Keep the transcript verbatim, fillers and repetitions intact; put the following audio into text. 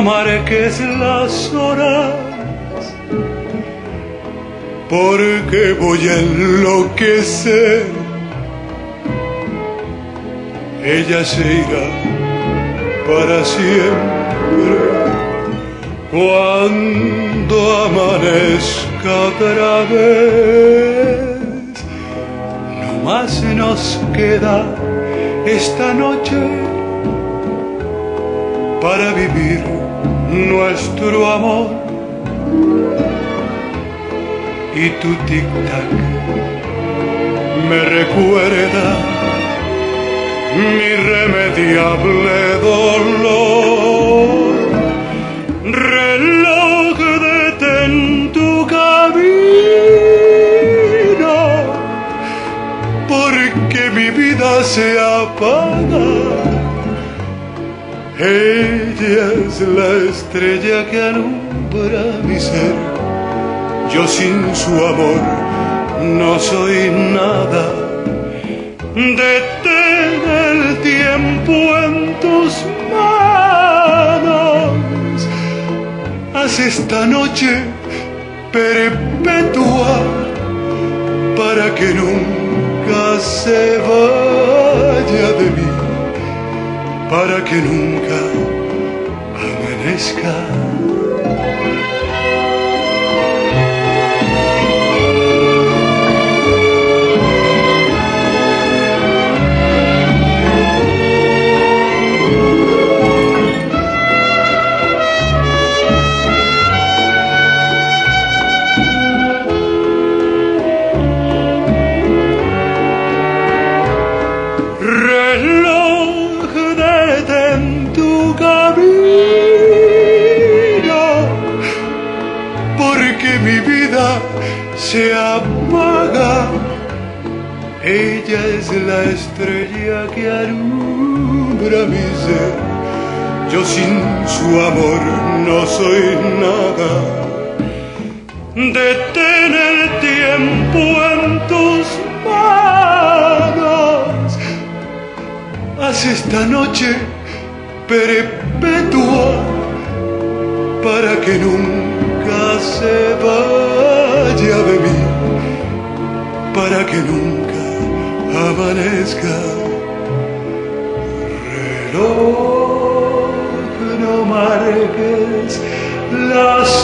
no marques las horas, porque voy a enloquecer. Ella se irá para siempre cuando amanezca otra vez. No más nos queda esta noche para vivir nuestro amor. Y tu tic-tac me recuerda mi irremediable dolor. Reloj, detén tu camino, porque mi vida se apaga. Ella es la estrella que alumbra mi ser. Yo sin su amor no soy nada. Detén el tiempo en tus manos. Haz esta noche perpetua para que nunca se vaya de mí, para que nunca amanezca. Reloj, detén tu camino, porque mi vida se apaga. Ella es la estrella que alumbra mi ser. Yo sin su amor no soy nada. Detén el tiempo en tus manos. Haz esta noche perpetua para que nunca se vaya de mí, para que nunca amanezca. Reloj, no marques las